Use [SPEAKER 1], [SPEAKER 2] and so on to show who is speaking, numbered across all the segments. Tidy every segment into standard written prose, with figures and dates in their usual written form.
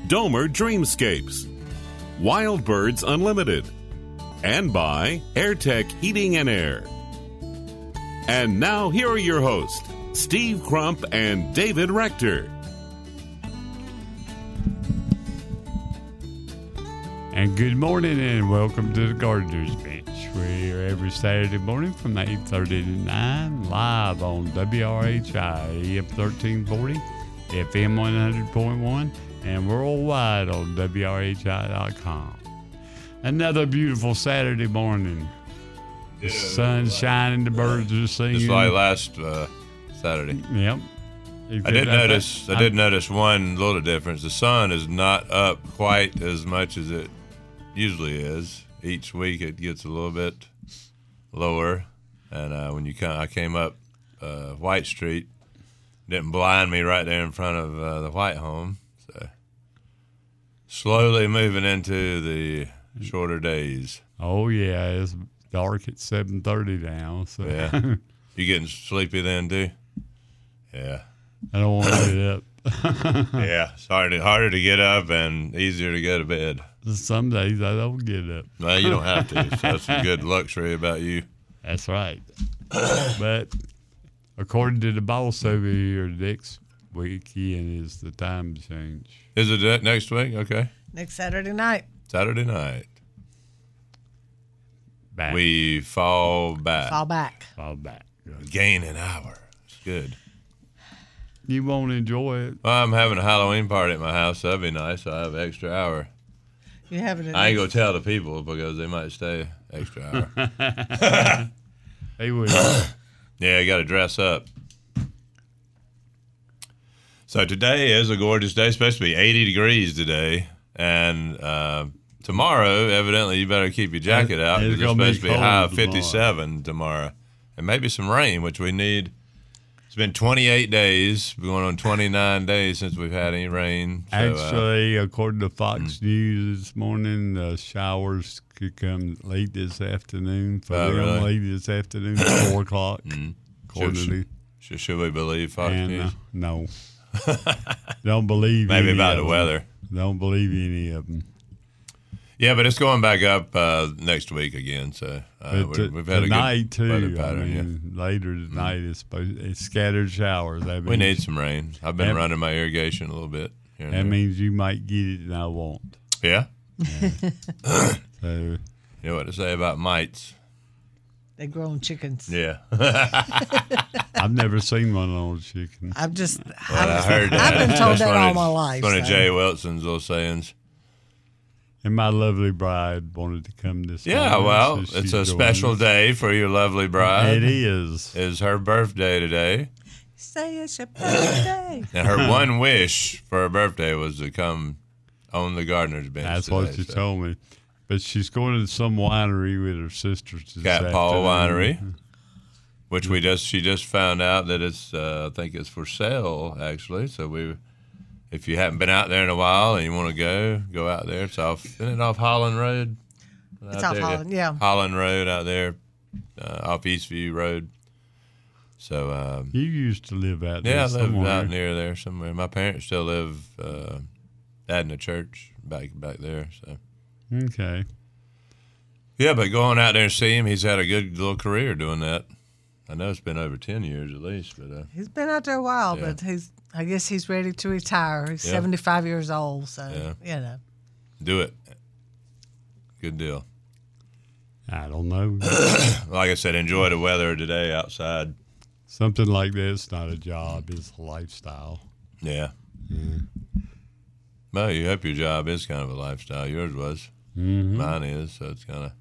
[SPEAKER 1] Domer Dreamscapes, Wild Birds Unlimited, and by AirTech Heating and Air. And now here are your hosts, Steve Crump and David Rector.
[SPEAKER 2] And good morning and welcome to the Gardener's Bench. We're here every Saturday morning from 8:30 to 9, live on WRHI AM 1340, FM 100.1, and worldwide on WRHI.com. Another beautiful Saturday morning. The sun's shining, the birds are singing.
[SPEAKER 3] Just like last Saturday.
[SPEAKER 2] Yep.
[SPEAKER 3] I did notice one little difference. The sun is not up quite as much as it usually is. Each week it gets a little bit lower, and I came up White Street, didn't blind me right there in front of the White Home. So slowly moving into the shorter days.
[SPEAKER 2] Oh yeah, it's dark at 7:30 now. So
[SPEAKER 3] yeah, you getting sleepy then too? Yeah,
[SPEAKER 2] I don't want to get up.
[SPEAKER 3] Yeah, it's harder to get up and easier to go to bed.
[SPEAKER 2] Some days I don't get up.
[SPEAKER 3] Well, you don't have to. So that's a good luxury about you.
[SPEAKER 2] That's right. But according to the boss over here, next weekend is the time change.
[SPEAKER 3] Is it next week? Okay.
[SPEAKER 4] Next Saturday night.
[SPEAKER 3] Saturday night.
[SPEAKER 2] Back.
[SPEAKER 3] We fall back.
[SPEAKER 4] Fall back.
[SPEAKER 2] Fall back. Good.
[SPEAKER 3] Gain an hour. It's good.
[SPEAKER 2] You won't enjoy it.
[SPEAKER 3] Well, I'm having a Halloween party at my house. So that'd be nice. So I have an extra hour.
[SPEAKER 4] You have it.
[SPEAKER 3] I ain't gonna tell the people because they might stay extra hour.
[SPEAKER 2] They will.
[SPEAKER 3] Yeah, you got to dress up. So today is a gorgeous day. It's supposed to be 80 degrees today, and tomorrow, evidently, you better keep your jacket out. It's supposed to be a high of 57 tomorrow, and maybe some rain, which we need. It's been 28 days. We're going on 29 days since we've had any rain. So,
[SPEAKER 2] Actually, according to Fox News this morning, the showers could come late this afternoon.
[SPEAKER 3] Really?
[SPEAKER 2] Late this afternoon at 4 o'clock.
[SPEAKER 3] Should we believe Fox News?
[SPEAKER 2] No. Don't believe
[SPEAKER 3] Maybe
[SPEAKER 2] any
[SPEAKER 3] about
[SPEAKER 2] of
[SPEAKER 3] the
[SPEAKER 2] them.
[SPEAKER 3] weather.
[SPEAKER 2] Don't believe any of them.
[SPEAKER 3] Yeah, but it's going back up next week again. So we've had a
[SPEAKER 2] night
[SPEAKER 3] good weather
[SPEAKER 2] too.
[SPEAKER 3] pattern.
[SPEAKER 2] Later tonight it's scattered showers. That
[SPEAKER 3] We
[SPEAKER 2] means,
[SPEAKER 3] need some rain. I've been running my irrigation a little bit. Here and
[SPEAKER 2] That
[SPEAKER 3] there.
[SPEAKER 2] means you might get it and I won't.
[SPEAKER 3] Yeah.
[SPEAKER 2] So
[SPEAKER 3] You know what to say about mites?
[SPEAKER 4] They grown chickens.
[SPEAKER 3] Yeah.
[SPEAKER 2] I've never seen one on a chicken.
[SPEAKER 4] I heard
[SPEAKER 3] that.
[SPEAKER 4] I've been told
[SPEAKER 3] That's
[SPEAKER 4] that
[SPEAKER 3] one
[SPEAKER 4] all
[SPEAKER 3] of-
[SPEAKER 4] my life.
[SPEAKER 3] One of
[SPEAKER 4] so.
[SPEAKER 3] Jay Wilson's little sayings.
[SPEAKER 2] And my lovely bride wanted to come this
[SPEAKER 3] Yeah,
[SPEAKER 2] morning,
[SPEAKER 3] well,
[SPEAKER 2] so
[SPEAKER 3] it's
[SPEAKER 2] she's
[SPEAKER 3] a
[SPEAKER 2] joining
[SPEAKER 3] special
[SPEAKER 2] us.
[SPEAKER 3] day for your lovely bride.
[SPEAKER 2] It is.
[SPEAKER 3] It's her birthday today.
[SPEAKER 4] Say it's your birthday.
[SPEAKER 3] And her one wish for her birthday was to come on the gardener's bench.
[SPEAKER 2] That's
[SPEAKER 3] today,
[SPEAKER 2] what she told me. But she's going to some winery with her sisters. this
[SPEAKER 3] Cat Paul
[SPEAKER 2] afternoon.
[SPEAKER 3] Winery, which she just found out that it's I think it's for sale actually. So if you haven't been out there in a while and you want to go out there. It's isn't it off Holland Road?
[SPEAKER 4] It's off Holland, yeah.
[SPEAKER 3] Holland Road out there, off Eastview Road. So
[SPEAKER 2] You used to live out there
[SPEAKER 3] yeah, I live
[SPEAKER 2] somewhere.
[SPEAKER 3] out near there somewhere. My parents still live at in a church back there. So
[SPEAKER 2] Okay.
[SPEAKER 3] yeah, but going out there and see him, he's had a good little career doing that. I know it's been over 10 years at least, but
[SPEAKER 4] He's been out there a while,
[SPEAKER 3] Yeah.
[SPEAKER 4] but I guess he's ready to retire. He's
[SPEAKER 3] Yeah.
[SPEAKER 4] 75 years old, so
[SPEAKER 3] Yeah. do it. Good deal.
[SPEAKER 2] I don't know.
[SPEAKER 3] Like I said, enjoy the weather today outside.
[SPEAKER 2] Something like that's not a job. It's a lifestyle.
[SPEAKER 3] Yeah. Well, you hope your job is kind of a lifestyle. Yours was.
[SPEAKER 2] Mm-hmm.
[SPEAKER 3] Mine is. So it's kind of,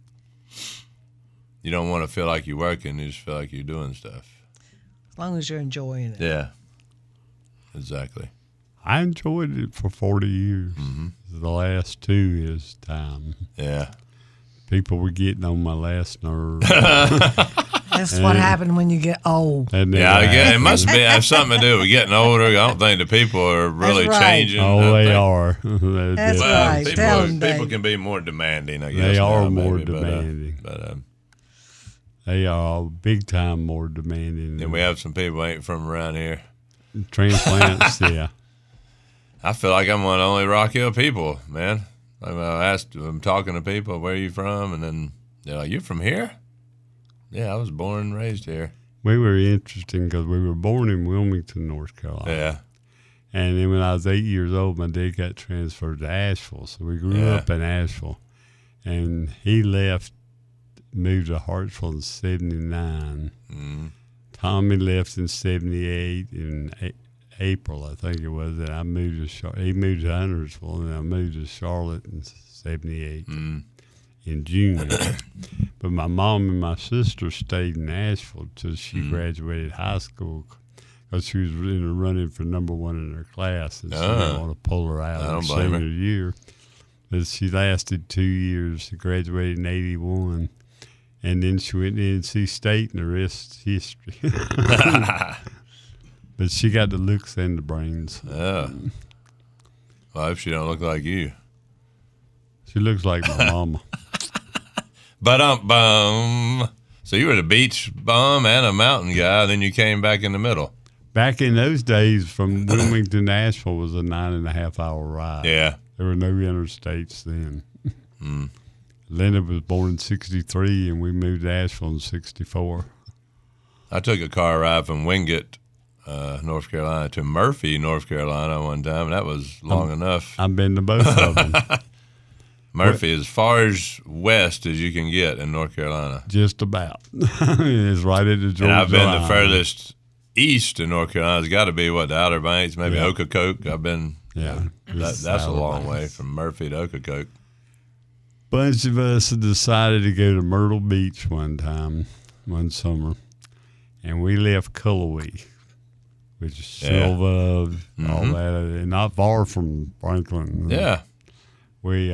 [SPEAKER 3] you don't want to feel like you're working. You just feel like you're doing stuff.
[SPEAKER 4] as long as you're enjoying it.
[SPEAKER 3] Yeah. Exactly.
[SPEAKER 2] I enjoyed it for 40 years.
[SPEAKER 3] Mm-hmm.
[SPEAKER 2] The last 2 is time.
[SPEAKER 3] Yeah.
[SPEAKER 2] People were getting on my last nerve.
[SPEAKER 4] That's what happened when you get old.
[SPEAKER 2] And then
[SPEAKER 3] Yeah, it must have something to do with getting older. I don't think the people are really
[SPEAKER 4] That's right.
[SPEAKER 3] changing.
[SPEAKER 2] Oh,
[SPEAKER 3] I
[SPEAKER 2] they
[SPEAKER 3] think-
[SPEAKER 2] are.
[SPEAKER 4] That's
[SPEAKER 3] Well,
[SPEAKER 4] right. Tell 'em,
[SPEAKER 3] people
[SPEAKER 4] Dave.
[SPEAKER 3] can be more demanding, I guess.
[SPEAKER 2] They are
[SPEAKER 3] now,
[SPEAKER 2] more
[SPEAKER 3] maybe,
[SPEAKER 2] demanding.
[SPEAKER 3] But
[SPEAKER 2] They are big time more demanding.
[SPEAKER 3] then we have some people ain't from around here.
[SPEAKER 2] Transplants, yeah.
[SPEAKER 3] I feel like I'm one of the only Rock Hill people, man. I'm talking to people, where are you from? And then they're like, you're from here? Yeah, I was born and raised here.
[SPEAKER 2] We were interesting because we were born in Wilmington, North Carolina.
[SPEAKER 3] Yeah.
[SPEAKER 2] And then when I was 8 years old, my dad got transferred to Asheville. So we grew up in Asheville. And he moved to Hartsville in 79.
[SPEAKER 3] Mm-hmm.
[SPEAKER 2] Tommy left in 78 in April, I think it was. And I moved to he moved to Huntersville, and I moved to Charlotte in 78 in June. But my mom and my sister stayed in Asheville till she graduated high school, because she was running for number one in her class, and she didn't want to pull her out her senior year. But she lasted 2 years. She graduated in 81, and then she went to NC State, and the rest is history. But she got the looks and the brains.
[SPEAKER 3] Oh. Well, I hope she don't look like you.
[SPEAKER 2] She looks like my mama.
[SPEAKER 3] Bum. So you were the beach bum and a mountain guy, then you came back in the middle.
[SPEAKER 2] Back in those days, from Wilmington to Asheville was a 9.5-hour ride.
[SPEAKER 3] Yeah.
[SPEAKER 2] There were no interstates then. Linda was born in 63, and we moved to Asheville in 64.
[SPEAKER 3] I took a car ride from Wingate, North Carolina, to Murphy, North Carolina one time, and that was long enough.
[SPEAKER 2] I've been to both of them.
[SPEAKER 3] Murphy is as far as west as you can get in North Carolina.
[SPEAKER 2] Just about. It's right at the Georgia
[SPEAKER 3] And I've been
[SPEAKER 2] line.
[SPEAKER 3] the furthest east in North Carolina. It's got to be, the Outer Banks, maybe Ocracoke. I've been, that's a long way from Murphy to Ocracoke.
[SPEAKER 2] Bunch of us decided to go to Myrtle Beach one summer, and we left Cullowhee, which is Silva, all that, and not far from Franklin.
[SPEAKER 3] Yeah.
[SPEAKER 2] We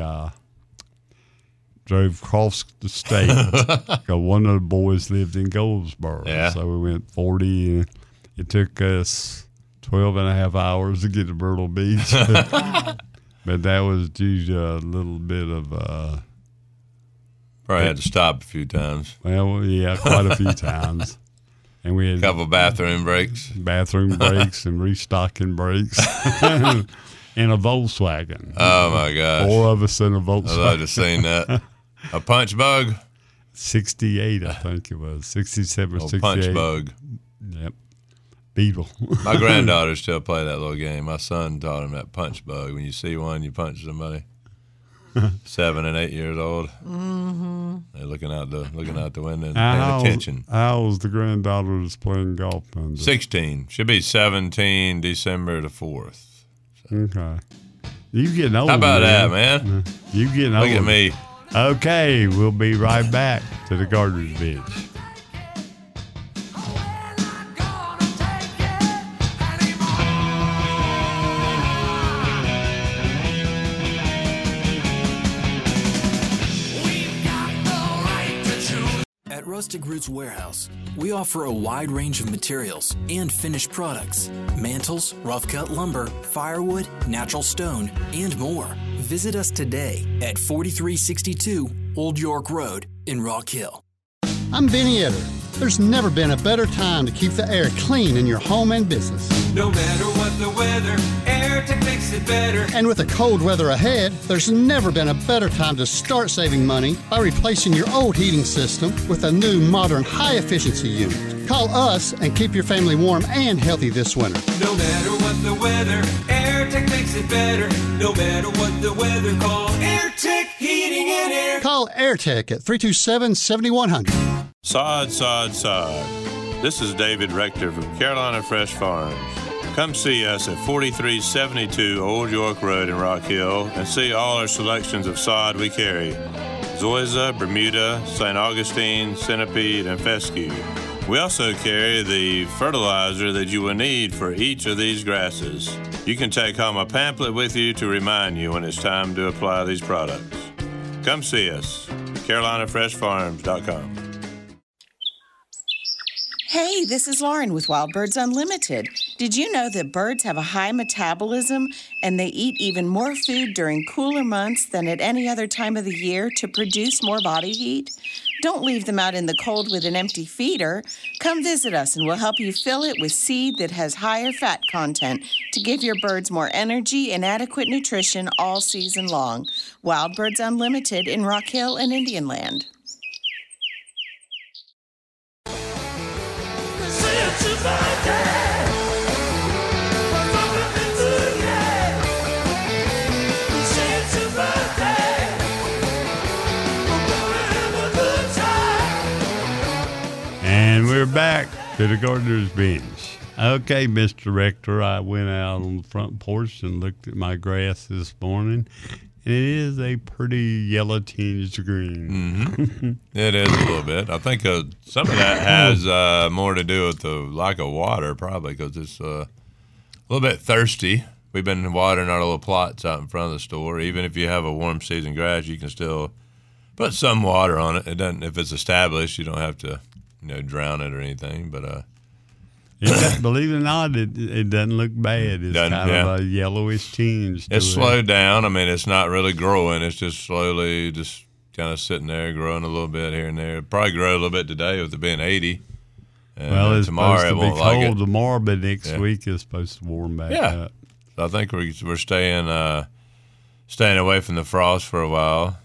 [SPEAKER 2] drove across the state because one of the boys lived in Goldsboro.
[SPEAKER 3] Yeah.
[SPEAKER 2] So we went 40, and it took us 12.5 hours to get to Myrtle Beach. But that was due to a little bit of
[SPEAKER 3] probably had to stop a few times.
[SPEAKER 2] Well, yeah, quite a few times. And we had
[SPEAKER 3] A couple bathroom breaks.
[SPEAKER 2] bathroom breaks and restocking breaks. In a Volkswagen.
[SPEAKER 3] Oh, my gosh.
[SPEAKER 2] 4 of us in a Volkswagen.
[SPEAKER 3] I'd love to seen that. A punch bug?
[SPEAKER 2] 68, I think it was. 67 or 68.
[SPEAKER 3] Punch bug.
[SPEAKER 2] Yep. Beetle.
[SPEAKER 3] My granddaughters still play that little game. My son taught him that punch bug. When you see one, you punch somebody. 7 and 8 years old. Mm-hmm. They're looking out the window and paying attention.
[SPEAKER 2] How old's the granddaughter that's playing golf under?
[SPEAKER 3] 16. Should be 17 December the 4th.
[SPEAKER 2] Okay. You getting old.
[SPEAKER 3] How about that, man?
[SPEAKER 2] You getting old.
[SPEAKER 3] Look at me.
[SPEAKER 2] Okay, we'll be right back to the Gardener's Bench.
[SPEAKER 5] At Rustic Roots Warehouse, we offer a wide range of materials and finished products: mantles, rough-cut lumber, firewood, natural stone, and more. Visit us today at 4362 Old York Road in Rock Hill.
[SPEAKER 6] I'm Benny Etter. There's never been a better time to keep the air clean in your home and business.
[SPEAKER 7] No matter what the weather, AirTech makes it better.
[SPEAKER 6] And with the cold weather ahead, there's never been a better time to start saving money by replacing your old heating system with a new, modern, high-efficiency unit. Call us and keep your family warm and healthy this winter.
[SPEAKER 7] No matter what the weather, AirTech makes it better. No matter what the weather, call AirTech Heating and Air.
[SPEAKER 6] Call AirTech at 327-7100.
[SPEAKER 3] Sod. This is David Rector from Carolina Fresh Farms. Come see us at 4372 Old York Road in Rock Hill and see all our selections of sod we carry: Zoysia, Bermuda, St. Augustine, Centipede, and Fescue. We also carry the fertilizer that you will need for each of these grasses. You can take home a pamphlet with you to remind you when it's time to apply these products. Come see us, CarolinaFreshFarms.com.
[SPEAKER 8] Hey, this is Lauren with Wild Birds Unlimited. Did you know that birds have a high metabolism and they eat even more food during cooler months than at any other time of the year to produce more body heat? Don't leave them out in the cold with an empty feeder. Come visit us and we'll help you fill it with seed that has higher fat content to give your birds more energy and adequate nutrition all season long. Wild Birds Unlimited in Rock Hill and Indian Land.
[SPEAKER 2] And we're back to the Gardener's Bench. Okay, Mr. Rector, I went out on the front porch and looked at my grass this morning, and it is a pretty yellow tinged green.
[SPEAKER 3] Mm-hmm. It is a little bit. I think some of that has more to do with the lack of water, probably, because it's a little bit thirsty. We've been watering our little plots out in front of the store. Even if you have a warm season grass, you can still put some water on it. It doesn't. If it's established, you don't have to, drown it or anything. But
[SPEAKER 2] believe it or not, it doesn't look bad. It's kind of a yellowish tinge.
[SPEAKER 3] It's slowed down. I mean, it's not really growing. It's just slowly just kind of sitting there, growing a little bit here and there. It'll probably grow a little bit today with it being 80.
[SPEAKER 2] Well, it's
[SPEAKER 3] tomorrow
[SPEAKER 2] supposed to
[SPEAKER 3] it won't
[SPEAKER 2] be cold
[SPEAKER 3] like it.
[SPEAKER 2] tomorrow, but next week it's supposed to warm back up.
[SPEAKER 3] So I think we're staying away from the frost for a while.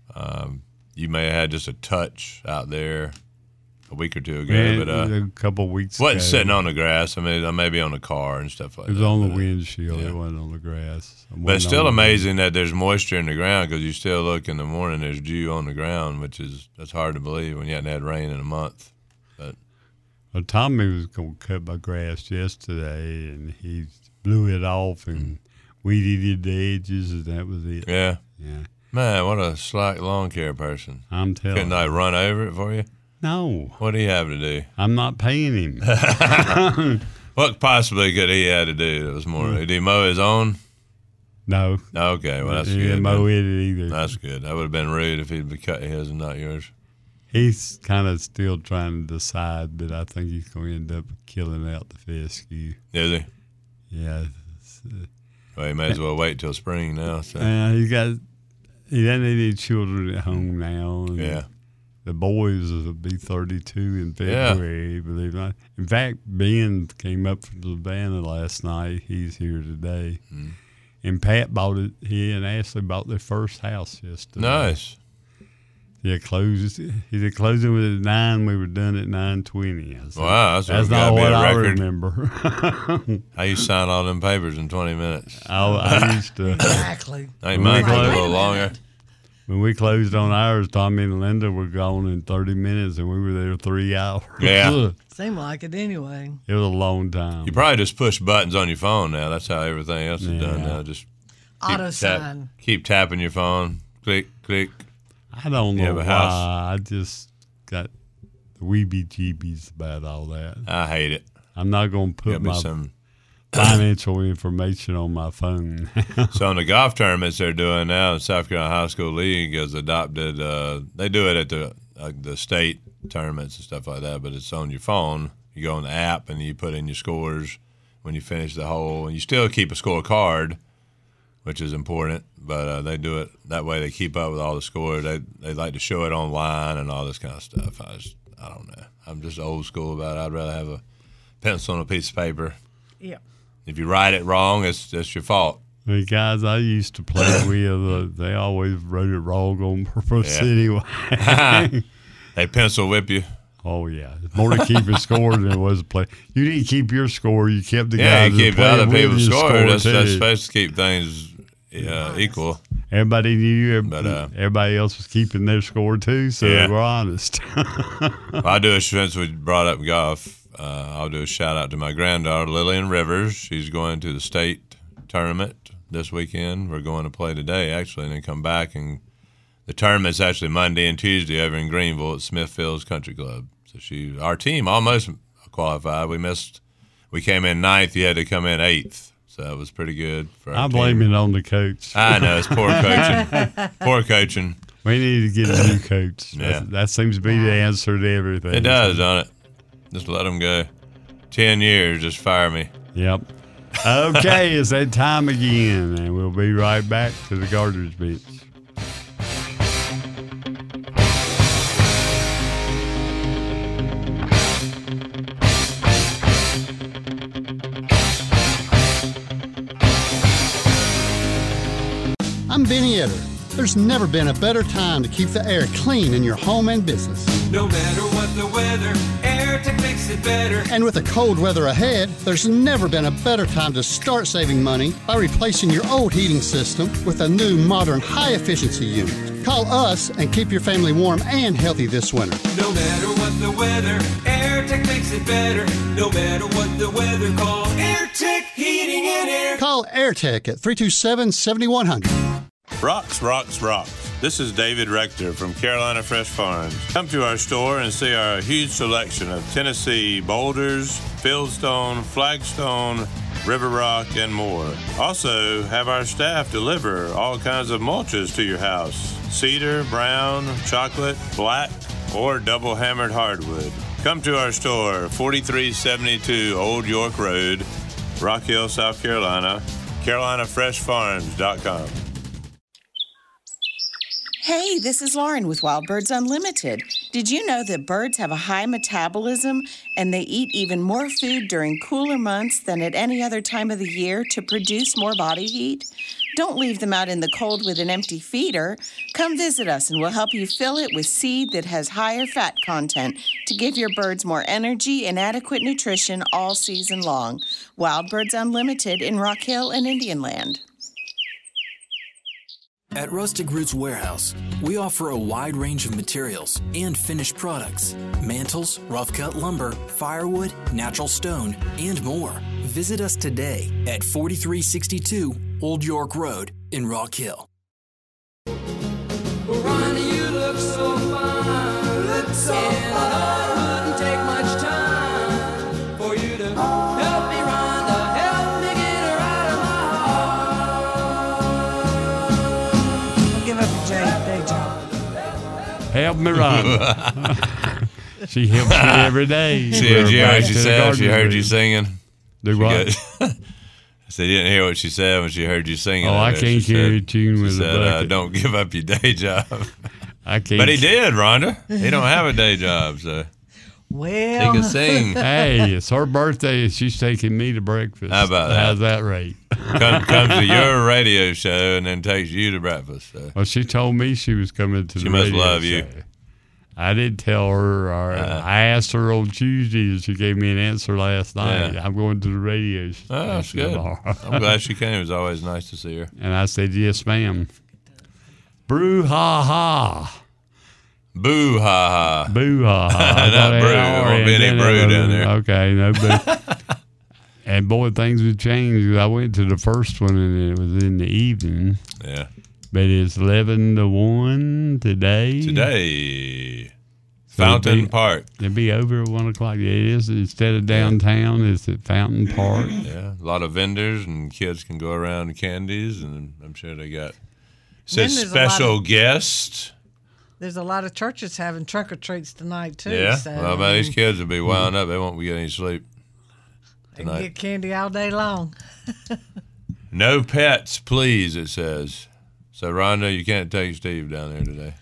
[SPEAKER 3] You may have had just a touch out there a week or two ago, but
[SPEAKER 2] a couple of weeks
[SPEAKER 3] wasn't
[SPEAKER 2] ago.
[SPEAKER 3] sitting on the grass. I mean, maybe on the car and stuff like that.
[SPEAKER 2] It was on the windshield. It wasn't on the grass.
[SPEAKER 3] But it's still amazing that there's moisture in the ground, because you still look in the morning, there's dew on the ground, that's hard to believe when you hadn't had rain in a month. But
[SPEAKER 2] well, Tommy was going to cut my grass yesterday, and he blew it off and weeded the edges, and that was it.
[SPEAKER 3] Yeah.
[SPEAKER 2] Yeah.
[SPEAKER 3] Man, what a slack lawn care person.
[SPEAKER 2] I'm telling
[SPEAKER 3] Couldn't I run over it for you?
[SPEAKER 2] No.
[SPEAKER 3] What do you have to do?
[SPEAKER 2] I'm not paying him.
[SPEAKER 3] What possibly could he have to do that was more? Did he mow his own?
[SPEAKER 2] No.
[SPEAKER 3] Okay, well, that's
[SPEAKER 2] he
[SPEAKER 3] good.
[SPEAKER 2] didn't mow it either.
[SPEAKER 3] That's good. That would have been rude if he'd cut his and not yours.
[SPEAKER 2] He's kind of still trying to decide, but I think he's going to end up killing out the fescue.
[SPEAKER 3] Is he?
[SPEAKER 2] Yeah.
[SPEAKER 3] Well, he may as well wait till spring now. So.
[SPEAKER 2] He doesn't have any children at home now. And the boys will be 32 in February, believe it or not. In fact, Ben came up from Savannah last night. He's here today. Mm. And Pat he and Ashley bought their first house yesterday.
[SPEAKER 3] Nice.
[SPEAKER 2] Yeah, he did closing with at 9. We were done at 9:20.
[SPEAKER 3] Wow, that's
[SPEAKER 2] not what I
[SPEAKER 3] record.
[SPEAKER 2] remember.
[SPEAKER 3] How you sign all them papers in 20 minutes?
[SPEAKER 2] I used to.
[SPEAKER 4] Exactly.
[SPEAKER 3] I might take a little longer.
[SPEAKER 2] When we closed on ours, Tommy and Linda were gone in 30 minutes, and we were there 3 hours.
[SPEAKER 3] Yeah.
[SPEAKER 4] Seemed like it anyway.
[SPEAKER 2] It was a long time.
[SPEAKER 3] You probably just push buttons on your phone now. That's how everything else is done now. Just
[SPEAKER 4] auto sign.
[SPEAKER 3] Keep tapping your phone. Click, click.
[SPEAKER 2] I don't know
[SPEAKER 3] have a
[SPEAKER 2] why.
[SPEAKER 3] house.
[SPEAKER 2] I just got the weebie-jeebies about all that.
[SPEAKER 3] I hate it.
[SPEAKER 2] I'm not going to put my financial information on my phone.
[SPEAKER 3] So in the golf tournaments they're doing now, the South Carolina High School League has adopted. They do it at the state tournaments and stuff like that, but it's on your phone. You go on the app and you put in your scores when you finish the hole, and you still keep a scorecard, which is important. But they do it that way. They keep up with all the scores. They like to show it online and all this kind of stuff. I don't know. I'm just old school about it. I'd rather have a pencil on a piece of paper.
[SPEAKER 4] Yeah.
[SPEAKER 3] If you write it wrong, that's your fault.
[SPEAKER 2] The guys I used to play with, they always wrote it wrong on purpose anyway.
[SPEAKER 3] They pencil whip you.
[SPEAKER 2] Oh, yeah. It's more to keep a score than it was to play. You didn't keep your score. You kept the guys
[SPEAKER 3] you keep other people's score. That's
[SPEAKER 2] too.
[SPEAKER 3] supposed to keep things equal.
[SPEAKER 2] Everybody knew, but everybody else was keeping their score too, so they were honest.
[SPEAKER 3] Well, since we brought up golf, I'll do a shout out to my granddaughter, Lillian Rivers. She's going to the state tournament this weekend. We're going to play today, actually, and then come back. And the tournament's actually Monday and Tuesday over in Greenville at Smithfields Country Club. So our team almost qualified. We came in 9th. You had to come in 8th. So that was pretty good for our
[SPEAKER 2] I blame
[SPEAKER 3] team.
[SPEAKER 2] it on the coach.
[SPEAKER 3] I know, it's poor coaching. Poor coaching.
[SPEAKER 2] We need to get a new coach.
[SPEAKER 3] Yeah.
[SPEAKER 2] That seems to be the answer to everything.
[SPEAKER 3] It does, doesn't it? Just let them go. 10 years, just fire me.
[SPEAKER 2] Yep. Okay, it's that time again, and we'll be right back to the Gardener's Bench.
[SPEAKER 6] I'm Benny Etter. There's never been a better time to keep the air clean in your home and business.
[SPEAKER 7] No matter what the weather, AirTech makes it better.
[SPEAKER 6] And with the cold weather ahead, there's never been a better time to start saving money by replacing your old heating system with a new modern high-efficiency unit. Call us and keep your family warm and healthy this winter.
[SPEAKER 7] No matter what the weather, AirTech makes it better. No matter what the weather, call AirTech Heating and Air.
[SPEAKER 6] Call AirTech at 327-7100.
[SPEAKER 3] Rocks, rocks, rocks. This is David Rector from Carolina Fresh Farms. Come to our store and see our huge selection of Tennessee boulders, fieldstone, flagstone, river rock, and more. Also, have our staff deliver all kinds of mulches to your house. Cedar, brown, chocolate, black, or double hammered hardwood. Come to our store, 4372 Old York Road, Rock Hill, South Carolina, CarolinaFreshFarms.com.
[SPEAKER 8] Hey, this is Lauren with Wild Birds Unlimited. Did you know that birds have a high metabolism and they eat even more food during cooler months than at any other time of the year to produce more body heat? Don't leave them out in the cold with an empty feeder. Come visit us and we'll help you fill it with seed that has higher fat content to give your birds more energy and adequate nutrition all season long. Wild Birds Unlimited in Rock Hill and Indian Land.
[SPEAKER 5] At Rustic Roots Warehouse, we offer a wide range of materials and finished products. Mantles, rough-cut lumber, firewood, natural stone, and more. Visit us today at 4362 Old York Road in Rock Hill.
[SPEAKER 7] Ronnie, you look so fine. Look so fine. It wouldn't take much time for you to help me, Rhonda. Help me get her out of my heart.
[SPEAKER 4] Give up your day job.
[SPEAKER 2] Help me, Ron. She helps me every day.
[SPEAKER 3] Did you hear what she said? She heard you singing.
[SPEAKER 2] Do what?
[SPEAKER 3] I said you didn't hear what she said when she heard you singing.
[SPEAKER 2] Oh, I can't carry a tune with a
[SPEAKER 3] said,
[SPEAKER 2] bucket.
[SPEAKER 3] don't give up your day job.
[SPEAKER 2] I can't.
[SPEAKER 3] But he did, Rhonda. He don't have a day job, so
[SPEAKER 4] Well,
[SPEAKER 3] he can sing.
[SPEAKER 2] Hey, it's her birthday and she's taking me to breakfast.
[SPEAKER 3] How about that?
[SPEAKER 2] How's that rate?
[SPEAKER 3] Comes to your radio show and then takes you to breakfast. So.
[SPEAKER 2] Well, she told me she was coming to
[SPEAKER 3] She
[SPEAKER 2] the
[SPEAKER 3] must
[SPEAKER 2] radio
[SPEAKER 3] love
[SPEAKER 2] show.
[SPEAKER 3] you.
[SPEAKER 2] I did tell her. I asked her on Tuesday, and she gave me an answer last night.
[SPEAKER 3] Yeah.
[SPEAKER 2] I'm going to the radio show.
[SPEAKER 3] Oh, that's good. I'm glad she came. It was always nice to see her.
[SPEAKER 2] And I said, yes, ma'am. Brew ha ha.
[SPEAKER 3] Boo ha ha.
[SPEAKER 2] Boo ha ha.
[SPEAKER 3] Not brew. There won't be any brew down there.
[SPEAKER 2] Okay, no boo. And boy, things have changed. I went to the first one, and it was in the evening.
[SPEAKER 3] Yeah.
[SPEAKER 2] But it's 11 to 1 today.
[SPEAKER 3] Today.
[SPEAKER 2] So
[SPEAKER 3] Fountain Park.
[SPEAKER 2] It'll be over at 1 o'clock. Yeah, it is. Instead of downtown, it's at Fountain Park.
[SPEAKER 3] Yeah. A lot of vendors, and kids can go around with candies, and I'm sure they got says
[SPEAKER 4] there's
[SPEAKER 3] special guests.
[SPEAKER 4] there's a lot of churches having trunk or treats tonight too.
[SPEAKER 3] Yeah.
[SPEAKER 4] So,
[SPEAKER 3] Well, man, these kids will be wound up. They won't be getting any sleep
[SPEAKER 4] they can
[SPEAKER 3] tonight.
[SPEAKER 4] get candy all day long.
[SPEAKER 3] No pets, please, it says. So, Rhonda, you can't take Steve down there today.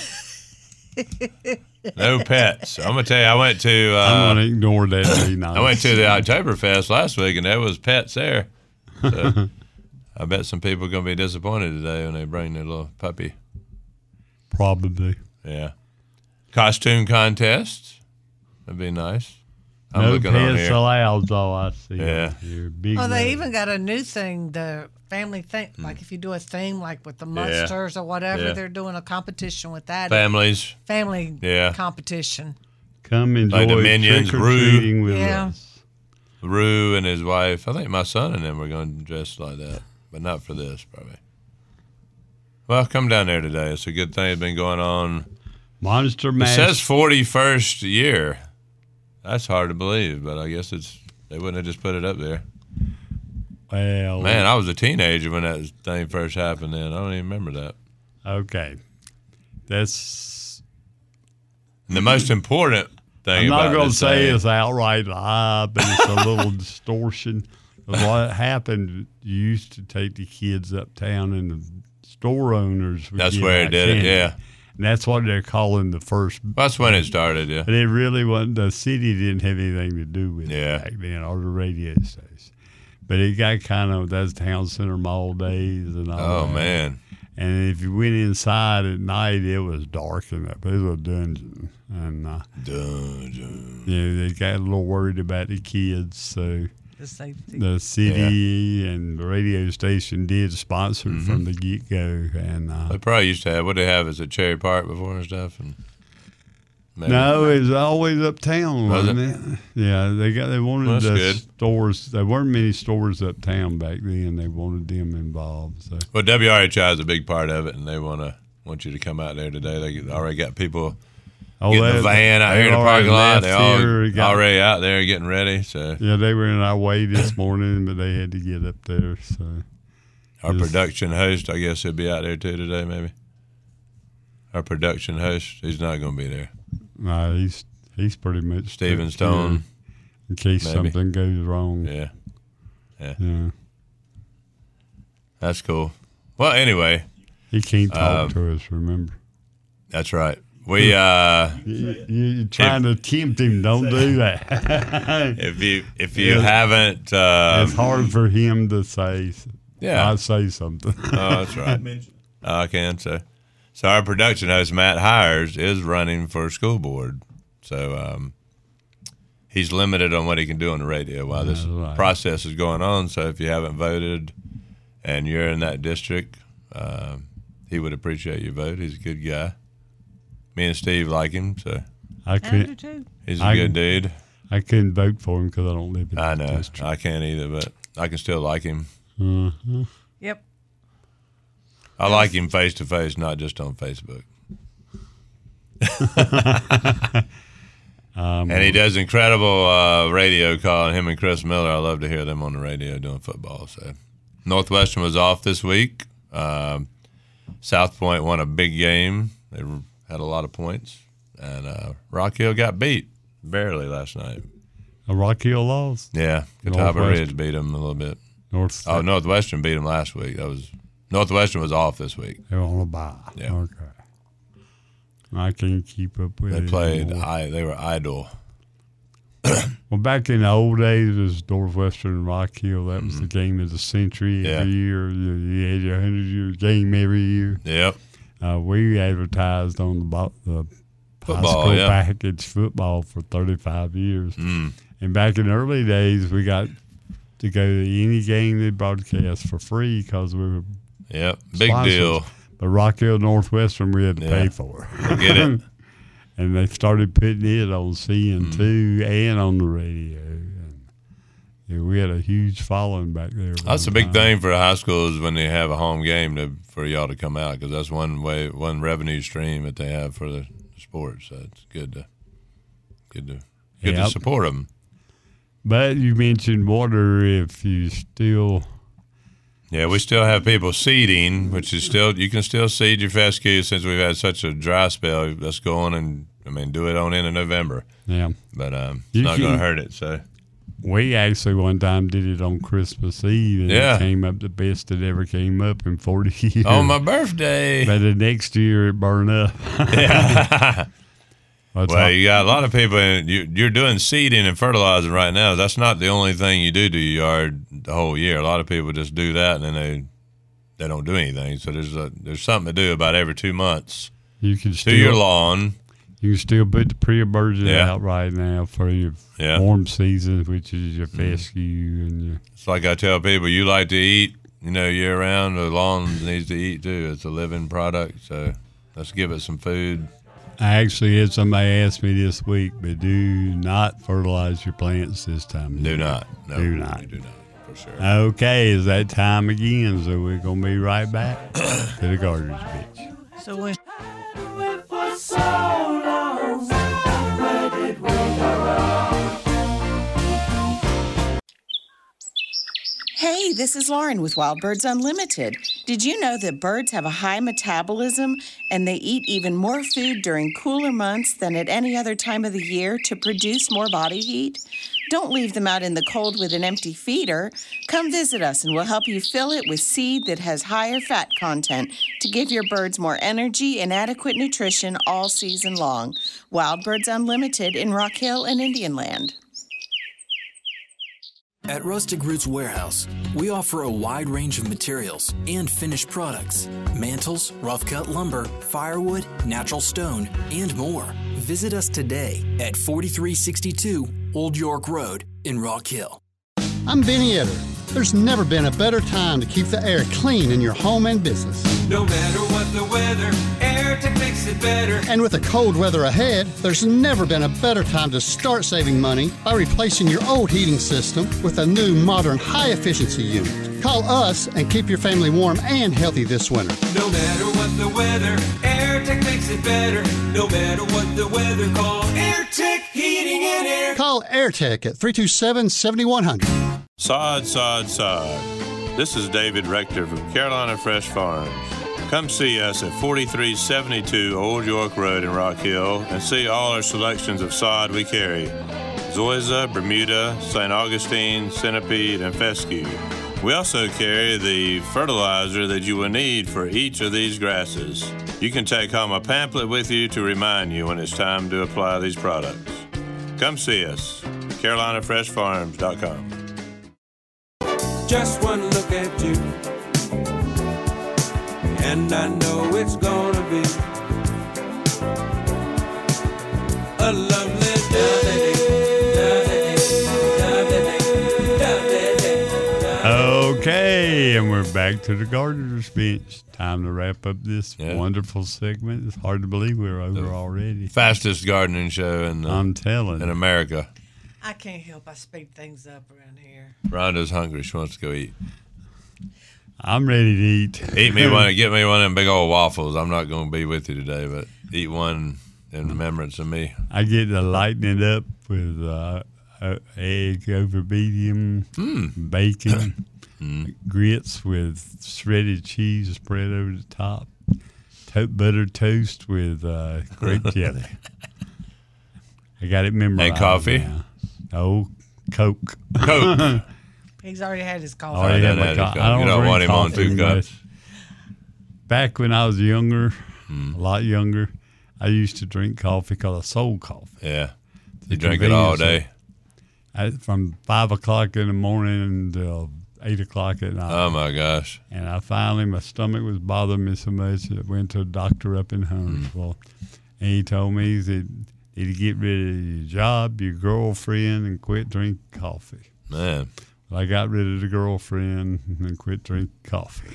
[SPEAKER 3] No pets. I'm going to tell you, I went to...
[SPEAKER 2] I'm going to ignore that. Nice.
[SPEAKER 3] I went to the Oktoberfest last week, and there was pets there. So I bet some people are going to be disappointed today when they bring their little puppy.
[SPEAKER 2] Probably.
[SPEAKER 3] Yeah. Costume contest. That'd be nice. I'm
[SPEAKER 2] no
[SPEAKER 3] looking on
[SPEAKER 2] pets
[SPEAKER 3] here.
[SPEAKER 2] allowed, is all I see.
[SPEAKER 3] Yeah.
[SPEAKER 2] You're big.
[SPEAKER 4] Oh, they
[SPEAKER 2] nose.
[SPEAKER 4] even got a new thing, the family thing. Like if you do a theme, like with the Munsters or whatever,
[SPEAKER 3] Yeah.
[SPEAKER 4] they're doing a competition with that.
[SPEAKER 3] Families.
[SPEAKER 4] Family
[SPEAKER 3] Yeah.
[SPEAKER 4] competition.
[SPEAKER 2] Come enjoy
[SPEAKER 3] Like the Minions,
[SPEAKER 2] trick-or-treating with
[SPEAKER 4] Yeah.
[SPEAKER 2] us.
[SPEAKER 3] Rue and his wife. I think my son and them were going to dress like that, but not for this, probably. Well, come down there today. It's a good thing. It's been going on.
[SPEAKER 2] Monster
[SPEAKER 3] It
[SPEAKER 2] Mash.
[SPEAKER 3] says 41st year. That's hard to believe, but I guess they wouldn't have just put it up there.
[SPEAKER 2] Well,
[SPEAKER 3] Man, I was a teenager when that thing first happened then. I don't even remember that.
[SPEAKER 2] okay. That's
[SPEAKER 3] And the most important thing
[SPEAKER 2] I'm not
[SPEAKER 3] about
[SPEAKER 2] going to
[SPEAKER 3] this
[SPEAKER 2] say
[SPEAKER 3] thing.
[SPEAKER 2] it's outright lie, but it's a little distortion. What happened, you used to take the kids uptown and the store owners would
[SPEAKER 3] That's
[SPEAKER 2] give
[SPEAKER 3] where it
[SPEAKER 2] out
[SPEAKER 3] did it,
[SPEAKER 2] candy.
[SPEAKER 3] yeah.
[SPEAKER 2] And that's what they're calling the first.
[SPEAKER 3] That's when it started, yeah.
[SPEAKER 2] But it really wasn't. The city didn't have anything to do with
[SPEAKER 3] Yeah.
[SPEAKER 2] it back then, or the radio station. But it got kind of, that's Town Center Mall days and all
[SPEAKER 3] Oh,
[SPEAKER 2] that.
[SPEAKER 3] man.
[SPEAKER 2] And if you went inside at night, it was dark in that. It was a dungeon. And
[SPEAKER 3] Dungeon.
[SPEAKER 2] yeah, they got a little worried about the kids, so
[SPEAKER 4] The safety.
[SPEAKER 2] the city and the radio station did sponsor it from the get go. And
[SPEAKER 3] They probably used to have, what they have is at Cherry Park before and stuff. And maybe.
[SPEAKER 2] no, it was always uptown,
[SPEAKER 3] Was
[SPEAKER 2] wasn't
[SPEAKER 3] it?
[SPEAKER 2] it? Yeah, they wanted
[SPEAKER 3] Well, that's
[SPEAKER 2] the
[SPEAKER 3] good.
[SPEAKER 2] stores. There weren't many stores uptown back then. They wanted them involved. So
[SPEAKER 3] Well, WRHI is a big part of it, and they want you to come out there today. They already got people getting the van out here in the parking lot. They all already out there getting ready. So
[SPEAKER 2] yeah, they were in our way this morning, but they had to get up there. So
[SPEAKER 3] our
[SPEAKER 2] Yes.
[SPEAKER 3] production host, I guess he'll be out there too today, maybe. Our production host, he's not going to be there.
[SPEAKER 2] no, he's pretty much
[SPEAKER 3] Steven
[SPEAKER 2] stuck
[SPEAKER 3] Stone,
[SPEAKER 2] here in case
[SPEAKER 3] maybe.
[SPEAKER 2] something goes wrong.
[SPEAKER 3] yeah,
[SPEAKER 2] Yeah.
[SPEAKER 3] that's cool. Well, anyway,
[SPEAKER 2] He can't talk to us. Remember,
[SPEAKER 3] that's right. We
[SPEAKER 2] you're trying to tempt him. Don't do that.
[SPEAKER 3] if you haven't,
[SPEAKER 2] It's hard for him to say.
[SPEAKER 3] Yeah.
[SPEAKER 2] not say something.
[SPEAKER 3] oh, that's right. I can say. So our production host Matt Hires is running for school board, so he's limited on what he can do on the radio while this
[SPEAKER 2] Right.
[SPEAKER 3] process is going on. So if you haven't voted and you're in that district, he would appreciate your vote. He's a good guy. Me and Steve like him, so
[SPEAKER 2] I
[SPEAKER 4] I do
[SPEAKER 2] couldn't.
[SPEAKER 4] too.
[SPEAKER 3] he's a
[SPEAKER 2] I-
[SPEAKER 3] good dude.
[SPEAKER 2] I couldn't vote for him because I don't live in
[SPEAKER 3] I
[SPEAKER 2] the
[SPEAKER 3] know.
[SPEAKER 2] district.
[SPEAKER 3] I can't either, but I can still like him.
[SPEAKER 4] Yep.
[SPEAKER 3] I like him face to face, not just on Facebook. And he does incredible radio calling. Him and Chris Miller, I love to hear them on the radio doing football. So Northwestern was off this week. South Point won a big game. They had a lot of points, and Rock Hill got beat barely last night.
[SPEAKER 2] A Rock Hill lost.
[SPEAKER 3] Yeah, Catawba
[SPEAKER 2] Northwestern.
[SPEAKER 3] Ridge beat them a little bit.
[SPEAKER 2] North.
[SPEAKER 3] Oh, Northwestern beat them last week. Northwestern was off this week.
[SPEAKER 2] They were on a bye.
[SPEAKER 3] Yeah.
[SPEAKER 2] Okay. I can't keep up with
[SPEAKER 3] They
[SPEAKER 2] it
[SPEAKER 3] played.
[SPEAKER 2] anymore.
[SPEAKER 3] They were idle.
[SPEAKER 2] Well, back in the old days, it was Northwestern and Rock Hill. That was the game of the century every year. You had your 100-year game every year.
[SPEAKER 3] Yep.
[SPEAKER 2] We advertised on the high
[SPEAKER 3] Football,
[SPEAKER 2] school
[SPEAKER 3] yeah.
[SPEAKER 2] package football for 35 years.
[SPEAKER 3] Mm.
[SPEAKER 2] And back in the early days, we got to go to any game they broadcast for free because we were
[SPEAKER 3] Yep. Big
[SPEAKER 2] sponsors.
[SPEAKER 3] deal.
[SPEAKER 2] But Rock Hill Northwestern, we had to pay
[SPEAKER 3] Yeah.
[SPEAKER 2] for.
[SPEAKER 3] I get it.
[SPEAKER 2] And they started putting it on CN2 and on the radio. And yeah, we had a huge following back there.
[SPEAKER 3] That's a big thing for high schools when they have a home game for y'all to come out, because that's one revenue stream that they have for the sports. So it's good to
[SPEAKER 2] Yep.
[SPEAKER 3] support them.
[SPEAKER 2] But you mentioned water. If you still,
[SPEAKER 3] Yeah, we still have people seeding, which is still, you can still seed your fescue since we've had such a dry spell. Let's go on and do it on into November.
[SPEAKER 2] yeah,
[SPEAKER 3] But it's
[SPEAKER 2] You
[SPEAKER 3] not going to
[SPEAKER 2] can-
[SPEAKER 3] hurt it. So
[SPEAKER 2] we actually one time did it on Christmas Eve, and
[SPEAKER 3] Yeah.
[SPEAKER 2] it came up the best that ever came up in 40 years.
[SPEAKER 3] on my birthday.
[SPEAKER 2] But the next year it burned up.
[SPEAKER 3] Yeah.
[SPEAKER 2] That's
[SPEAKER 3] Well,
[SPEAKER 2] all-
[SPEAKER 3] you got a lot of people, and you're doing seeding and fertilizing right now. That's not the only thing you do to your yard the whole year. A lot of people just do that, and then they don't do anything. So there's something to do about every 2 months
[SPEAKER 2] you can
[SPEAKER 3] to your
[SPEAKER 2] still
[SPEAKER 3] lawn.
[SPEAKER 2] you can still put the pre-emergent
[SPEAKER 3] Yeah.
[SPEAKER 2] out right now for your
[SPEAKER 3] Yeah.
[SPEAKER 2] warm season, which is your fescue and your.
[SPEAKER 3] It's like I tell people, you like to eat, year round. The lawn needs to eat too. It's a living product, so let's give it some food.
[SPEAKER 2] I actually had somebody ask me this week, but do not fertilize your plants this time. of
[SPEAKER 3] Do
[SPEAKER 2] year.
[SPEAKER 3] not. No,
[SPEAKER 2] Do not.
[SPEAKER 3] You do not, for sure.
[SPEAKER 2] Okay, it's that time again, so we're going to be right back to the Gardener's Pitch.
[SPEAKER 4] So when
[SPEAKER 8] Hey, Hey, this is Lauren with Wild Birds Unlimited. Did you know that birds have a high metabolism and they eat even more food during cooler months than at any other time of the year to produce more body heat? Don't leave them out in the cold with an empty feeder. Come visit us and we'll help you fill it with seed that has higher fat content to give your birds more energy and adequate nutrition all season long. Wild Birds Unlimited in Rock Hill and Indian Land.
[SPEAKER 5] At Rustic Roots Warehouse, we offer a wide range of materials and finished products. Mantles, rough-cut lumber, firewood, natural stone, and more. Visit us today at 4362 Old York Road in Rock Hill.
[SPEAKER 6] I'm Benny Etter. There's never been a better time to keep the air clean in your home and business.
[SPEAKER 7] No matter what the weather, AirTech makes it better.
[SPEAKER 6] And with the cold weather ahead, there's never been a better time to start saving money by replacing your old heating system with a new, modern, high-efficiency unit. Call us and keep your family warm and healthy this winter.
[SPEAKER 7] No matter what the weather, AirTech makes it better. No matter what the weather, call AirTech Heating and Air.
[SPEAKER 6] Call AirTech at 327-7100.
[SPEAKER 3] Sod. This is David Rector from Carolina Fresh Farms. Come see us at 4372 Old York Road in Rock Hill and see all our selections of sod we carry. Zoysia, Bermuda, St. Augustine, Centipede, and Fescue. We also carry the fertilizer that you will need for each of these grasses. You can take home a pamphlet with you to remind you when it's time to apply these products. Come see us, CarolinaFreshFarms.com.
[SPEAKER 7] Just one look at you, and I know it's gonna be a lovely day.
[SPEAKER 2] Okay, and we're back to the Gardener's Bench. Time to wrap up this wonderful segment. It's hard to believe we're over already.
[SPEAKER 3] Fastest gardening show in America.
[SPEAKER 4] I can't help I speed things up around here.
[SPEAKER 3] Rhonda's hungry. She wants to go eat.
[SPEAKER 2] I'm ready to eat.
[SPEAKER 3] Get me one of them big old waffles. I'm not going to be with you today, but eat one in remembrance of me.
[SPEAKER 2] I get to lighten it up with egg over medium, bacon, grits with shredded cheese spread over the top, buttered toast with grape jelly. I got it memorized.
[SPEAKER 3] And coffee?
[SPEAKER 2] Now. Oh, Coke.
[SPEAKER 4] He's already had his coffee.
[SPEAKER 2] I don't want him on 2 cups. Back when I was younger, a lot younger, I used to drink coffee because I sold coffee.
[SPEAKER 3] Yeah. You drink it all day?
[SPEAKER 2] From 5 o'clock in the morning until 8 o'clock at night.
[SPEAKER 3] Oh, my gosh.
[SPEAKER 2] And my stomach was bothering me so much that I went to a doctor up in Huntersville. And he told me that to get rid of your job, your girlfriend, and quit drinking coffee.
[SPEAKER 3] Man.
[SPEAKER 2] Well, I got rid of the girlfriend and quit drinking coffee.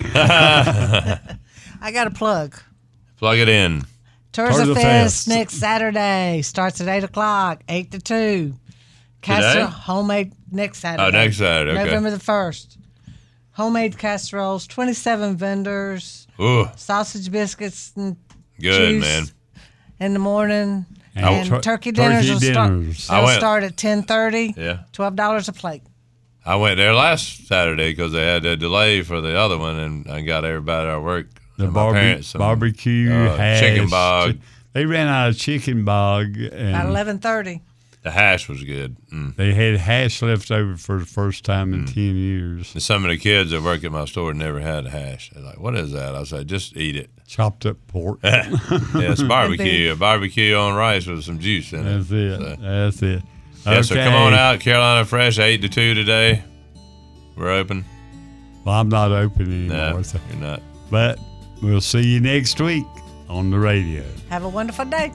[SPEAKER 4] I got a plug.
[SPEAKER 3] Plug it in.
[SPEAKER 4] Turza Fest next Saturday. Starts at 8 o'clock, 8 to 2. Casserole, homemade next Saturday.
[SPEAKER 3] Oh, next Saturday, okay.
[SPEAKER 4] November the 1st. Homemade casseroles, 27 vendors.
[SPEAKER 3] Ooh.
[SPEAKER 4] Sausage biscuits and
[SPEAKER 3] good,
[SPEAKER 4] juice
[SPEAKER 3] man.
[SPEAKER 4] In the morning. And turkey dinners will start at 10:30.
[SPEAKER 3] Yeah.
[SPEAKER 4] $12 a plate.
[SPEAKER 3] I went there last Saturday because they had a delay for the other one, and I got everybody at work.
[SPEAKER 2] The barbecue, hash.
[SPEAKER 3] Chicken bog.
[SPEAKER 2] They ran out of chicken bog.
[SPEAKER 4] At 11:30.
[SPEAKER 3] The hash was good.
[SPEAKER 2] They had hash left over for the first time in 10 years.
[SPEAKER 3] And some of the kids that work at my store never had hash. They're like, what is that? I said, just eat it.
[SPEAKER 2] Chopped up pork.
[SPEAKER 3] Yeah, it's barbecue. A barbecue on rice with some juice in it.
[SPEAKER 2] That's it.
[SPEAKER 3] Yeah, okay. So come on out, Carolina Fresh, 8 to 2 today. We're open.
[SPEAKER 2] Well, I'm not open anymore.
[SPEAKER 3] No, you're not.
[SPEAKER 2] But we'll see you next week on the radio.
[SPEAKER 4] Have a wonderful day.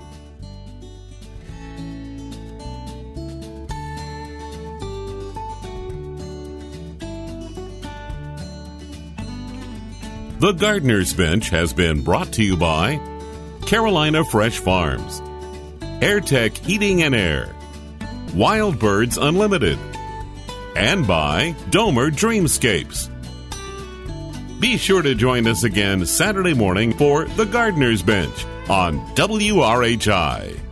[SPEAKER 1] The Gardener's Bench has been brought to you by Carolina Fresh Farms, AirTech Heating and Air, Wild Birds Unlimited, and by Domer Dreamscapes. Be sure to join us again Saturday morning for The Gardener's Bench on WRHI.